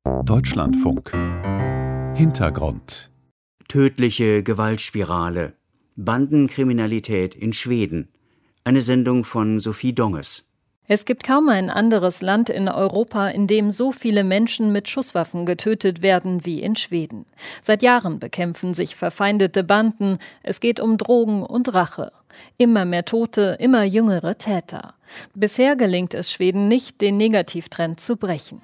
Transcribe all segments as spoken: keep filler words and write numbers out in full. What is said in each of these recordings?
Deutschlandfunk. Hintergrund. Tödliche Gewaltspirale. Bandenkriminalität in Schweden. Eine Sendung von Sophie Donges. Es gibt kaum ein anderes Land in Europa, in dem so viele Menschen mit Schusswaffen getötet werden wie in Schweden. Seit Jahren bekämpfen sich verfeindete Banden. Es geht um Drogen und Rache. Immer mehr Tote, immer jüngere Täter. Bisher gelingt es Schweden nicht, den Negativtrend zu brechen.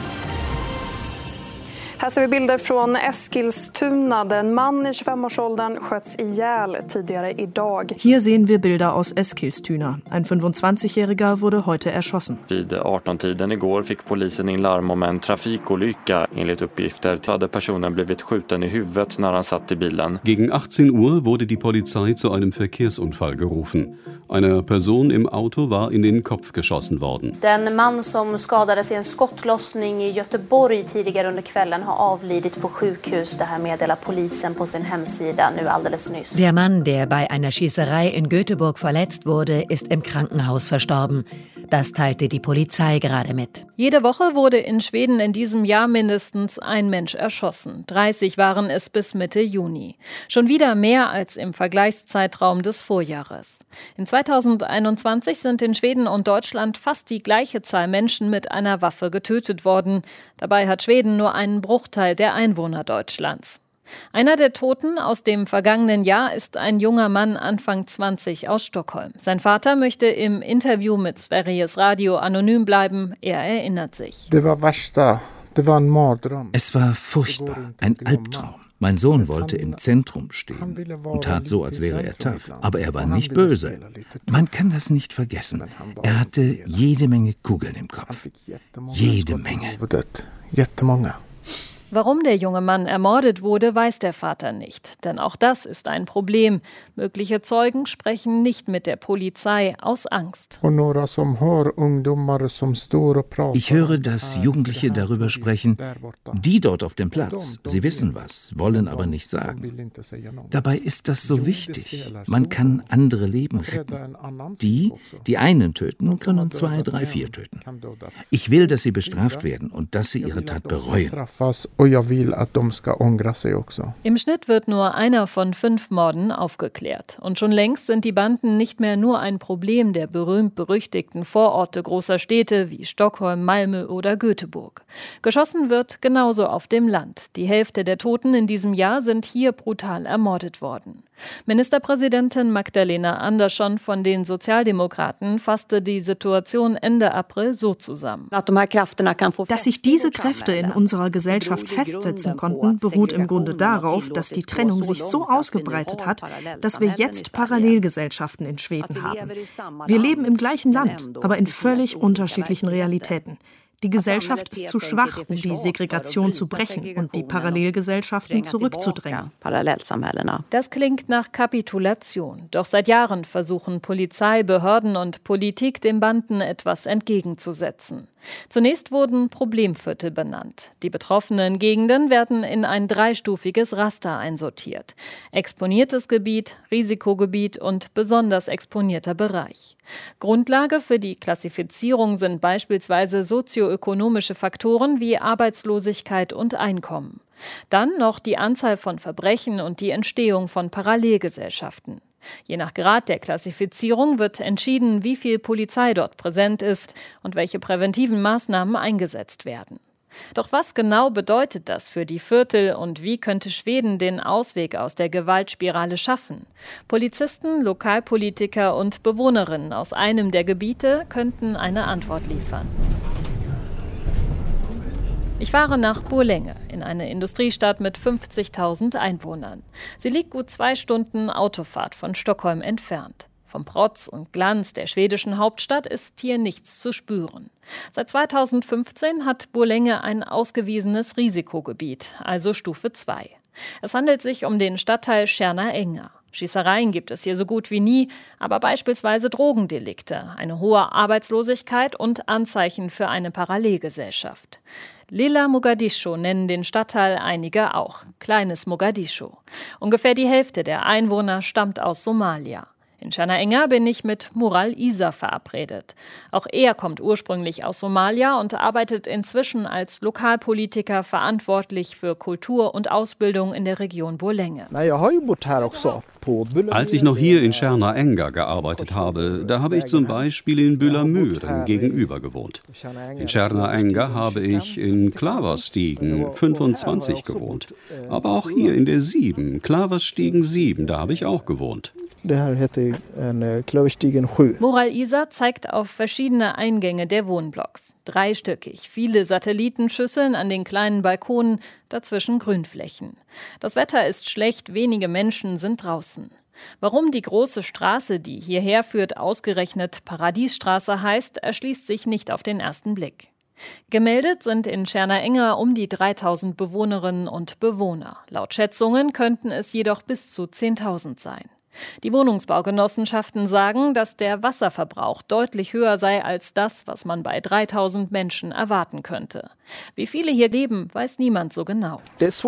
Här ser vi bilder från Eskilstuna, där en man i tjugofem-årsåldern sköts ihjäl tidigare idag. Hier sehen wir Bilder aus Eskilstuna. Ein fünfundzwanzigjähriger wurde heute erschossen. Vid arton-tiden igår fick polisen in larm om en trafikolycka. Enligt uppgifter hade personen blivit skjuten i huvudet när han satt i bilen. Gegen achtzehn Uhr wurde die Polizei zu einem Verkehrsunfall gerufen. Einer Person im Auto war in den Kopf geschossen worden. Den man som skadades i en skottlossning i Göteborg tidigare under kvällen har avlidit på sjukhus. Det här meddelar polisen på sin hemsida nu alldeles nyss. Der Mann, der bei einer Schießerei in Göteborg verletzt wurde, ist im Krankenhaus verstorben. Das teilte die Polizei gerade mit. Jede Woche wurde in Schweden in diesem Jahr mindestens ein Mensch erschossen. dreißig waren es bis Mitte Juni. Schon wieder mehr als im Vergleichszeitraum des Vorjahres. In zweitausendeinundzwanzig sind in Schweden und Deutschland fast die gleiche Zahl Menschen mit einer Waffe getötet worden. Dabei hat Schweden nur einen Bruchteil der Einwohner Deutschlands. Einer der Toten aus dem vergangenen Jahr ist ein junger Mann Anfang zwanzig aus Stockholm. Sein Vater möchte im Interview mit Sveriges Radio anonym bleiben. Er erinnert sich. Es war furchtbar, ein Albtraum. Mein Sohn wollte im Zentrum stehen und tat so, als wäre er tough. Aber er war nicht böse. Man kann das nicht vergessen. Er hatte jede Menge Kugeln im Kopf. Jede Menge. Warum der junge Mann ermordet wurde, weiß der Vater nicht. Denn auch das ist ein Problem. Mögliche Zeugen sprechen nicht mit der Polizei aus Angst. Ich höre, dass Jugendliche darüber sprechen, die dort auf dem Platz. Sie wissen was, wollen aber nicht sagen. Dabei ist das so wichtig. Man kann andere Leben retten. Die, die einen töten, können zwei, drei, vier töten. Ich will, dass sie bestraft werden und dass sie ihre Tat bereuen. Im Schnitt wird nur einer von fünf Morden aufgeklärt. Und schon längst sind die Banden nicht mehr nur ein Problem der berühmt-berüchtigten Vororte großer Städte wie Stockholm, Malmö oder Göteborg. Geschossen wird genauso auf dem Land. Die Hälfte der Toten in diesem Jahr sind hier brutal ermordet worden. Ministerpräsidentin Magdalena Andersson von den Sozialdemokraten fasste die Situation Ende April so zusammen. Dass sich diese Kräfte in unserer Gesellschaft festsetzen konnten, beruht im Grunde darauf, dass die Trennung sich so ausgebreitet hat, dass wir jetzt Parallelgesellschaften in Schweden haben. Wir leben im gleichen Land, aber in völlig unterschiedlichen Realitäten. Die Gesellschaft ist zu schwach, um die Segregation zu brechen und die Parallelgesellschaften zurückzudrängen. Das klingt nach Kapitulation. Doch seit Jahren versuchen Polizei, Behörden und Politik den Banden etwas entgegenzusetzen. Zunächst wurden Problemviertel benannt. Die betroffenen Gegenden werden in ein dreistufiges Raster einsortiert. Exponiertes Gebiet, Risikogebiet und besonders exponierter Bereich. Grundlage für die Klassifizierung sind beispielsweise sozioökonomische Faktoren wie Arbeitslosigkeit und Einkommen. Dann noch die Anzahl von Verbrechen und die Entstehung von Parallelgesellschaften. Je nach Grad der Klassifizierung wird entschieden, wie viel Polizei dort präsent ist und welche präventiven Maßnahmen eingesetzt werden. Doch was genau bedeutet das für die Viertel und wie könnte Schweden den Ausweg aus der Gewaltspirale schaffen? Polizisten, Lokalpolitiker und Bewohnerinnen aus einem der Gebiete könnten eine Antwort liefern. Ich fahre nach Borlänge, in eine Industriestadt mit fünfzigtausend Einwohnern. Sie liegt gut zwei Stunden Autofahrt von Stockholm entfernt. Vom Protz und Glanz der schwedischen Hauptstadt ist hier nichts zu spüren. Seit zweitausendfünfzehn hat Borlänge ein ausgewiesenes Risikogebiet, also Stufe zwei. Es handelt sich um den Stadtteil Tjärna-Ängar. Schießereien gibt es hier so gut wie nie, aber beispielsweise Drogendelikte, eine hohe Arbeitslosigkeit und Anzeichen für eine Parallelgesellschaft. Lilla Mogadischu nennen den Stadtteil einige auch, kleines Mogadischu. Ungefähr die Hälfte der Einwohner stammt aus Somalia. In Tjärna Enga bin ich mit Mural Isa verabredet. Auch er kommt ursprünglich aus Somalia und arbeitet inzwischen als Lokalpolitiker verantwortlich für Kultur und Ausbildung in der Region Borlänge. Als ich noch hier in Tjärna Enga gearbeitet habe, da habe ich zum Beispiel in Büllermüren gegenüber gewohnt. In Tjärna Enga habe ich in Klaverstigen fünfundzwanzig gewohnt. Aber auch hier in der sieben, Klaverstigen sieben, da habe ich auch gewohnt. Mural Isa zeigt auf verschiedene Eingänge der Wohnblocks. Dreistöckig, viele Satellitenschüsseln an den kleinen Balkonen, dazwischen Grünflächen. Das Wetter ist schlecht, wenige Menschen sind draußen. Warum die große Straße, die hierher führt, ausgerechnet Paradiesstraße heißt, erschließt sich nicht auf den ersten Blick. Gemeldet sind in Tjärna Enga um die dreitausend Bewohnerinnen und Bewohner. Laut Schätzungen könnten es jedoch bis zu zehntausend sein. Die Wohnungsbaugenossenschaften sagen, dass der Wasserverbrauch deutlich höher sei als das, was man bei dreitausend Menschen erwarten könnte. Wie viele hier leben, weiß niemand so genau. Es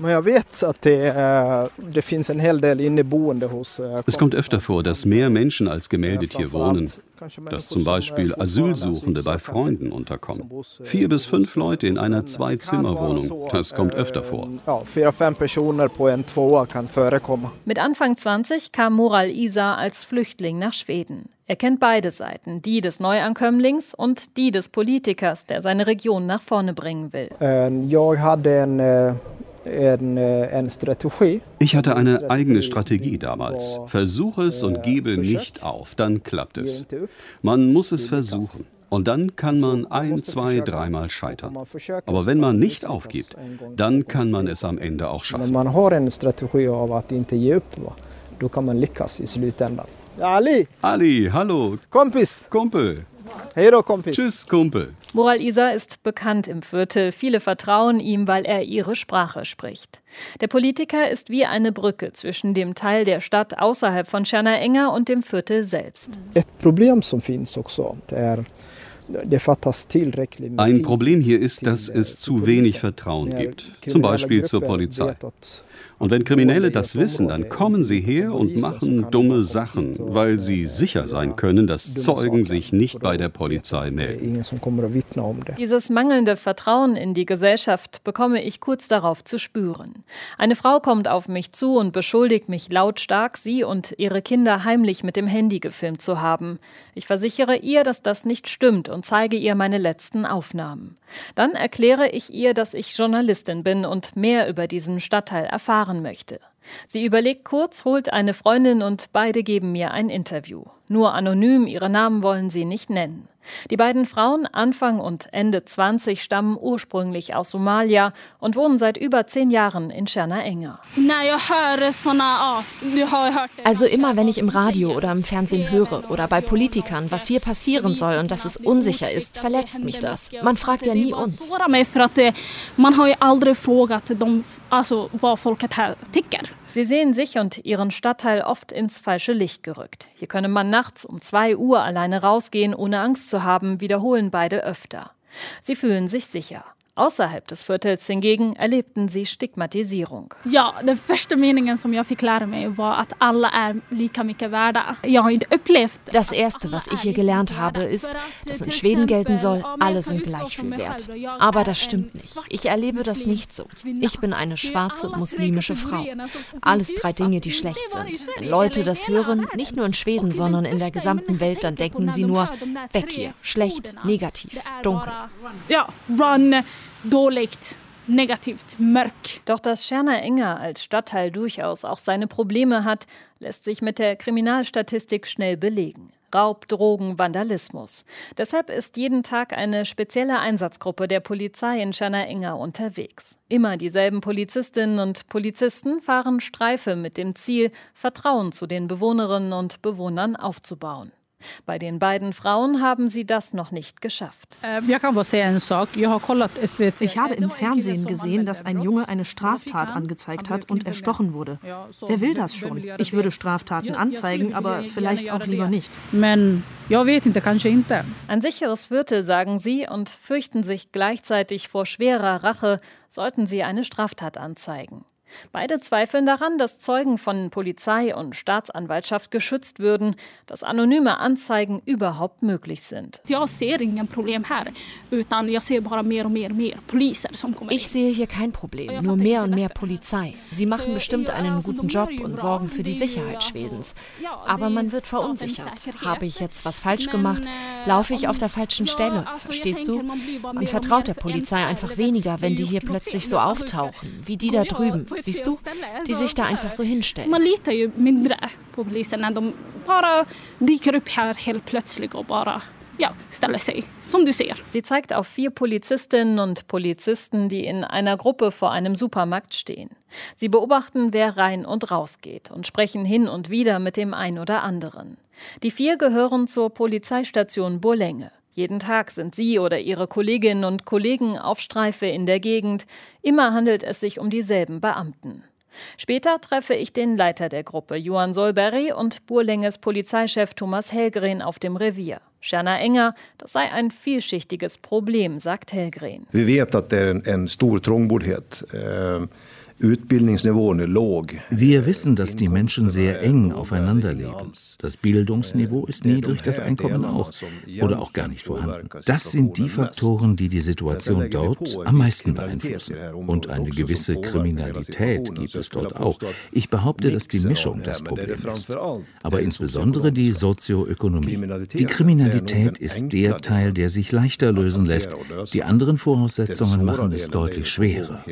kommt öfter vor, dass mehr Menschen als gemeldet hier wohnen. Dass zum Beispiel Asylsuchende bei Freunden unterkommen. Vier bis fünf Leute in einer Zwei-Zimmer-Wohnung, das kommt öfter vor. Mit Anfang zwanzig kam Mural Isa als Flüchtling nach Schweden. Er kennt beide Seiten, die des Neuankömmlings und die des Politikers, der seine Region nach vorne bringen will. Ich hatte eine eigene Strategie damals. Versuche es und gebe nicht auf, dann klappt es. Man muss es versuchen. Und dann kann man ein, zwei, dreimal scheitern. Aber wenn man nicht aufgibt, dann kann man es am Ende auch schaffen. Ali! Ali, hallo! Kompis! Kumpel! Hero, Kompis. Tschüss, Kumpel. Mural Isa ist bekannt im Viertel. Viele vertrauen ihm, weil er ihre Sprache spricht. Der Politiker ist wie eine Brücke zwischen dem Teil der Stadt außerhalb von Tjärna Enga und dem Viertel selbst. Ein Problem hier ist, dass es zu wenig Vertrauen gibt, zum Beispiel zur Polizei. Und wenn Kriminelle das wissen, dann kommen sie her und machen dumme Sachen, weil sie sicher sein können, dass Zeugen sich nicht bei der Polizei melden. Dieses mangelnde Vertrauen in die Gesellschaft bekomme ich kurz darauf zu spüren. Eine Frau kommt auf mich zu und beschuldigt mich lautstark, sie und ihre Kinder heimlich mit dem Handy gefilmt zu haben. Ich versichere ihr, dass das nicht stimmt und zeige ihr meine letzten Aufnahmen. Dann erkläre ich ihr, dass ich Journalistin bin und mehr über diesen Stadtteil erfahren möchte. Sie überlegt kurz, holt eine Freundin und beide geben mir ein Interview. Nur anonym, ihre Namen wollen sie nicht nennen. Die beiden Frauen, Anfang und Ende zwanzig, stammen ursprünglich aus Somalia und wohnen seit über zehn Jahren in Tjärna Enga. Also immer, wenn ich im Radio oder im Fernsehen höre oder bei Politikern, was hier passieren soll und dass es unsicher ist, verletzt mich das. Man fragt ja nie uns. Sie sehen sich und ihren Stadtteil oft ins falsche Licht gerückt. Hier könne man nachts um zwei Uhr alleine rausgehen, ohne Angst zu haben, wiederholen beide öfter. Sie fühlen sich sicher. Außerhalb des Viertels hingegen erlebten sie Stigmatisierung. Ja, den första meningen som jag fick lära mig var att alla är lika mycket värda. Jag har inte upplevt. Das erste, was ich hier gelernt habe, ist, dass in Schweden gelten soll, alle sind gleich viel wert. Aber das stimmt nicht. Ich erlebe das nicht so. Ich bin eine schwarze muslimische Frau. Alles drei Dinge, die schlecht sind. Wenn Leute das hören, nicht nur in Schweden, sondern in der gesamten Welt, dann denken sie nur, weg hier, schlecht, negativ, dunkel. Ja, run. Dåligt, negativt, mörk. Doch dass Tjärna Enga als Stadtteil durchaus auch seine Probleme hat, lässt sich mit der Kriminalstatistik schnell belegen. Raub, Drogen, Vandalismus. Deshalb ist jeden Tag eine spezielle Einsatzgruppe der Polizei in Tjärna Enga unterwegs. Immer dieselben Polizistinnen und Polizisten fahren Streife mit dem Ziel, Vertrauen zu den Bewohnerinnen und Bewohnern aufzubauen. Bei den beiden Frauen haben sie das noch nicht geschafft. Ich habe im Fernsehen gesehen, dass ein Junge eine Straftat angezeigt hat und erstochen wurde. Wer will das schon? Ich würde Straftaten anzeigen, aber vielleicht auch lieber nicht. Ein sicheres Viertel, sagen sie, und fürchten sich gleichzeitig vor schwerer Rache, sollten sie eine Straftat anzeigen. Beide zweifeln daran, dass Zeugen von Polizei und Staatsanwaltschaft geschützt würden, dass anonyme Anzeigen überhaupt möglich sind. Ich sehe hier kein Problem, nur mehr und mehr Polizei. Sie machen bestimmt einen guten Job und sorgen für die Sicherheit Schwedens. Aber man wird verunsichert. Habe ich jetzt was falsch gemacht? Laufe ich auf der falschen Stelle? Verstehst du? Man vertraut der Polizei einfach weniger, wenn die hier plötzlich so auftauchen, wie die da drüben. Siehst du, die sich da einfach so hinstellen. Man litar ju mindre på polisen när de bara dyker upp här helt plötsligt och bara ja, ställer sig, som du ser. Sie zeigt auf vier Polizistinnen und Polizisten, die in einer Gruppe vor einem Supermarkt stehen. Sie beobachten, wer rein und raus geht und sprechen hin und wieder mit dem einen oder anderen. Die vier gehören zur Polizeistation Borlänge. Jeden Tag sind sie oder ihre Kolleginnen und Kollegen auf Streife in der Gegend. Immer handelt es sich um dieselben Beamten. Später treffe ich den Leiter der Gruppe, Johan Solberg, und Borlänges Polizeichef Thomas Hellgren auf dem Revier. Tjärna Ängar, das sei ein vielschichtiges Problem, sagt Hellgren. Wir vet att det är en, en stor trångboddhet. Eh, Utbildningsnivån är låg. Wir wissen, dass die Menschen sehr eng aufeinander leben. Das Bildungsniveau ist niedrig, das Einkommen auch oder auch gar nicht vorhanden. Das sind die Faktoren, die die Situation dort am meisten beeinflussen. Und eine gewisse Kriminalität gibt es dort auch. Ich behaupte, dass die Mischung das Problem ist. Aber insbesondere die Sozioökonomie. Die Kriminalität ist der Teil, der sich leichter lösen lässt. Die anderen Voraussetzungen machen es deutlich schwerer.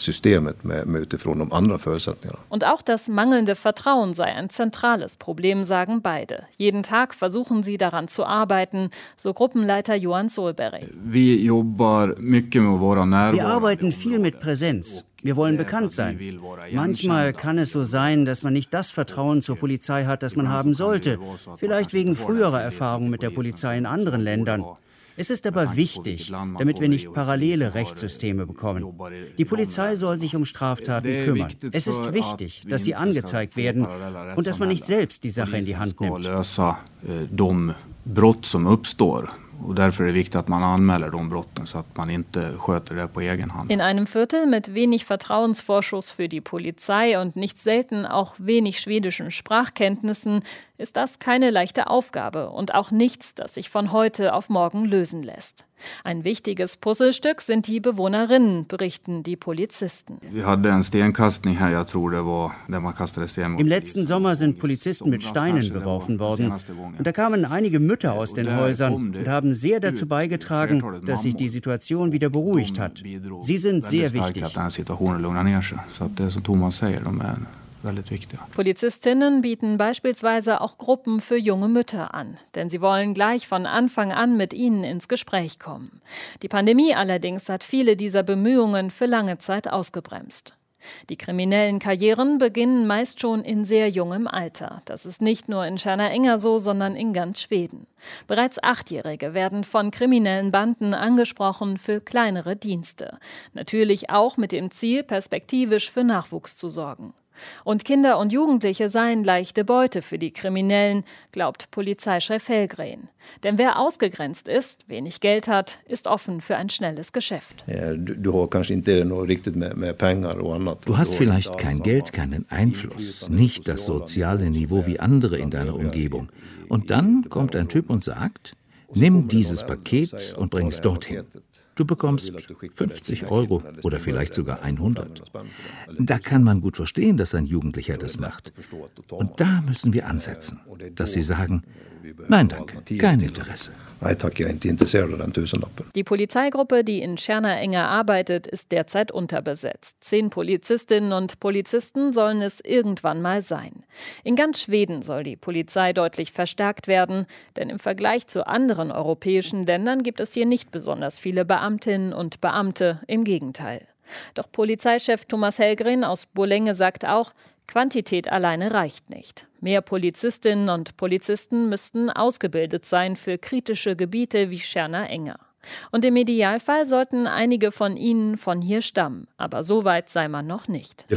Und auch das mangelnde Vertrauen sei ein zentrales Problem, sagen beide. Jeden Tag versuchen sie daran zu arbeiten, so Gruppenleiter Johan Solberg. Wir arbeiten viel mit Präsenz. Wir wollen bekannt sein. Manchmal kann es so sein, dass man nicht das Vertrauen zur Polizei hat, das man haben sollte. Vielleicht wegen früherer Erfahrungen mit der Polizei in anderen Ländern. Es ist aber wichtig, damit wir nicht parallele Rechtssysteme bekommen. Die Polizei soll sich um Straftaten kümmern. Es ist wichtig, dass sie angezeigt werden und dass man nicht selbst die Sache in die Hand nimmt. Und därför är det viktigt att man anmäler de brotten så att man inte sköter det på egen hand. In einem Viertel mit wenig Vertrauensvorschuss für die Polizei und nicht selten auch wenig schwedischen Sprachkenntnissen ist das keine leichte Aufgabe und auch nichts, das sich von heute auf morgen lösen lässt. Ein wichtiges Puzzlestück sind die Bewohnerinnen, berichten die Polizisten. Im letzten Sommer sind Polizisten mit Steinen beworfen worden. Und da kamen einige Mütter aus den Häusern und haben sehr dazu beigetragen, dass sich die Situation wieder beruhigt hat. Sie sind sehr wichtig. Polizistinnen bieten beispielsweise auch Gruppen für junge Mütter an, denn sie wollen gleich von Anfang an mit ihnen ins Gespräch kommen. Die Pandemie allerdings hat viele dieser Bemühungen für lange Zeit ausgebremst. Die kriminellen Karrieren beginnen meist schon in sehr jungem Alter. Das ist nicht nur in Tjärna Ängar so, sondern in ganz Schweden. Bereits Achtjährige werden von kriminellen Banden angesprochen für kleinere Dienste. Natürlich auch mit dem Ziel, perspektivisch für Nachwuchs zu sorgen. Und Kinder und Jugendliche seien leichte Beute für die Kriminellen, glaubt Polizeichef Hellgren. Denn wer ausgegrenzt ist, wenig Geld hat, ist offen für ein schnelles Geschäft. Du hast vielleicht kein Geld, keinen Einfluss, nicht das soziale Niveau wie andere in deiner Umgebung. Und dann kommt ein Typ und sagt, nimm dieses Paket und bring es dorthin. Du bekommst fünfzig Euro oder vielleicht sogar hundert. Da kann man gut verstehen, dass ein Jugendlicher das macht. Und da müssen wir ansetzen, dass sie sagen, nein, danke, kein Interesse. Die Polizeigruppe, die in Tjärna Ängar arbeitet, ist derzeit unterbesetzt. Zehn Polizistinnen und Polizisten sollen es irgendwann mal sein. In ganz Schweden soll die Polizei deutlich verstärkt werden, denn im Vergleich zu anderen europäischen Ländern gibt es hier nicht besonders viele Beamtinnen und Beamte, im Gegenteil. Doch Polizeichef Thomas Hellgren aus Borlänge sagt auch, Quantität alleine reicht nicht. Mehr Polizistinnen und Polizisten müssten ausgebildet sein für kritische Gebiete wie Tjärna Ängar. Und im Idealfall sollten einige von ihnen von hier stammen. Aber so weit sei man noch nicht.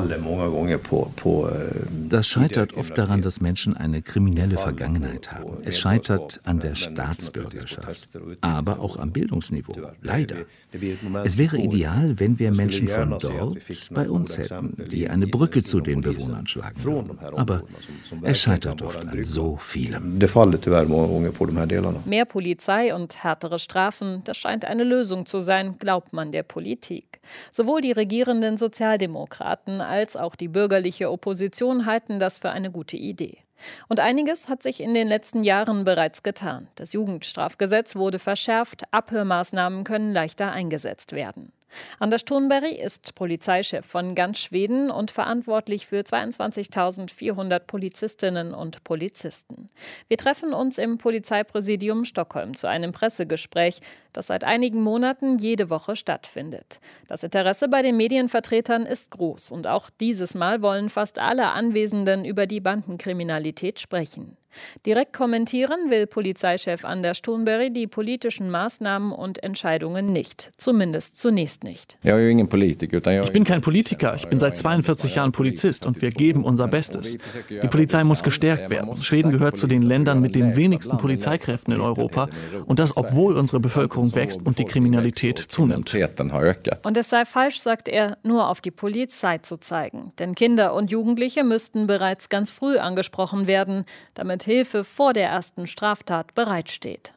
Das scheitert oft daran, dass Menschen eine kriminelle Vergangenheit haben. Es scheitert an der Staatsbürgerschaft, aber auch am Bildungsniveau. Leider. Es wäre ideal, wenn wir Menschen von dort bei uns hätten, die eine Brücke zu den Bewohnern schlagen würden. Aber es scheitert oft an so vielem. Mehr Polizei und härtere Strafen, das scheint eine Lösung zu sein, glaubt man der Politik. Sowohl die regierenden Sozialdemokraten als auch die bürgerliche Opposition halten das für eine gute Idee. Und einiges hat sich in den letzten Jahren bereits getan. Das Jugendstrafgesetz wurde verschärft, Abhörmaßnahmen können leichter eingesetzt werden. Anders Thunberg ist Polizeichef von ganz Schweden und verantwortlich für zweiundzwanzigtausendvierhundert Polizistinnen und Polizisten. Wir treffen uns im Polizeipräsidium Stockholm zu einem Pressegespräch, das seit einigen Monaten jede Woche stattfindet. Das Interesse bei den Medienvertretern ist groß und auch dieses Mal wollen fast alle Anwesenden über die Bandenkriminalität sprechen. Direkt kommentieren will Polizeichef Anders Thunberg die politischen Maßnahmen und Entscheidungen nicht, zumindest zunächst nicht. Ich bin kein Politiker, ich bin seit zweiundvierzig Jahren Polizist und wir geben unser Bestes. Die Polizei muss gestärkt werden. Schweden gehört zu den Ländern mit den wenigsten Polizeikräften in Europa und das, obwohl unsere Bevölkerung wächst und die Kriminalität zunimmt. Und es sei falsch, sagt er, nur auf die Polizei zu zeigen. Denn Kinder und Jugendliche müssten bereits ganz früh angesprochen werden, damit Hilfe vor der ersten Straftat bereitsteht.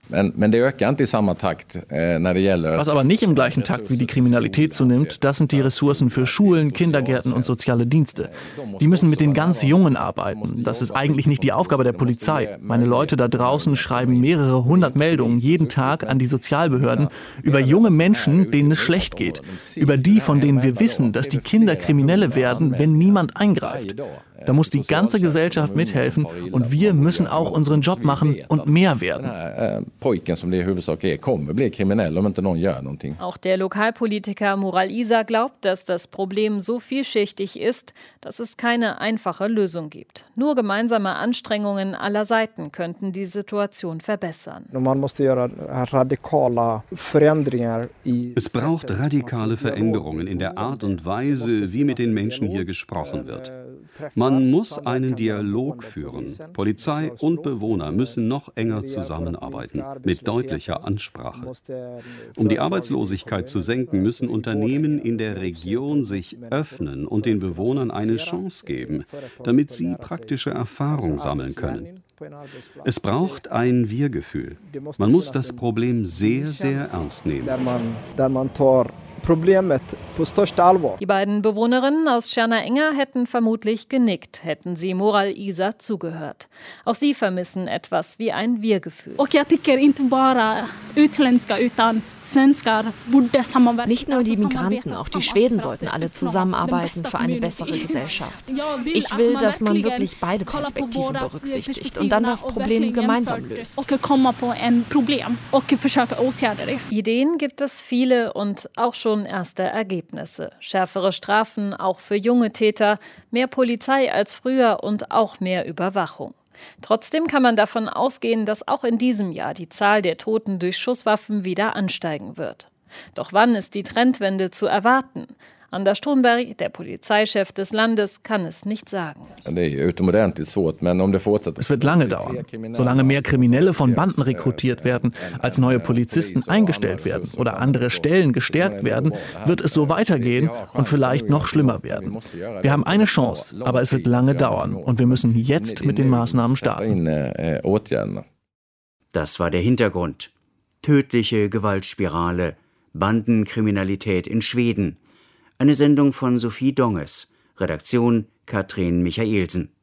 Was aber nicht im gleichen Takt wie die Kriminalität zunimmt, das sind die Ressourcen für Schulen, Kindergärten und soziale Dienste. Die müssen mit den ganz Jungen arbeiten. Das ist eigentlich nicht die Aufgabe der Polizei. Meine Leute da draußen schreiben mehrere hundert Meldungen jeden Tag an die Sozialbehörden über junge Menschen, denen es schlecht geht. Über die, von denen wir wissen, dass die Kinder Kriminelle werden, wenn niemand eingreift. Da muss die ganze Gesellschaft mithelfen und wir müssen auch unseren Job machen und mehr werden. Auch der Lokalpolitiker Mural Isa glaubt, dass das Problem so vielschichtig ist, dass es keine einfache Lösung gibt. Nur gemeinsame Anstrengungen aller Seiten könnten die Situation verbessern. Es braucht radikale Veränderungen in der Art und Weise, wie mit den Menschen hier gesprochen wird. Man muss einen Dialog führen. Polizei und Bewohner müssen noch enger zusammenarbeiten, mit deutlicher Ansprache. Um die Arbeitslosigkeit zu senken, müssen Unternehmen in der Region sich öffnen und den Bewohnern eine Chance geben, damit sie praktische Erfahrung sammeln können. Es braucht ein Wir-Gefühl. Man muss das Problem sehr, sehr ernst nehmen. Problemet på största allvar. Die beiden Bewohnerinnen aus Tjärna hätten vermutlich genickt, hätten sie Mural Isa zugehört. Auch sie vermissen etwas wie ein Wir-Gefühl. Nicht nur die Migranten, auch die Schweden sollten alle zusammenarbeiten für eine bessere Gesellschaft. Ich will, dass man wirklich beide Perspektiven berücksichtigt und dann das Problem gemeinsam löst. Ideen gibt es viele und auch schon erste Ergebnisse. Schärfere Strafen, auch für junge Täter, mehr Polizei als früher und auch mehr Überwachung. Trotzdem kann man davon ausgehen, dass auch in diesem Jahr die Zahl der Toten durch Schusswaffen wieder ansteigen wird. Doch wann ist die Trendwende zu erwarten? Anders Thunberg, der Polizeichef des Landes, kann es nicht sagen. Es wird lange dauern. Solange mehr Kriminelle von Banden rekrutiert werden, als neue Polizisten eingestellt werden oder andere Stellen gestärkt werden, wird es so weitergehen und vielleicht noch schlimmer werden. Wir haben eine Chance, aber es wird lange dauern und wir müssen jetzt mit den Maßnahmen starten. Das war der Hintergrund. Tödliche Gewaltspirale, Bandenkriminalität in Schweden. Eine Sendung von Sophie Donges, Redaktion Katrin Michaelsen.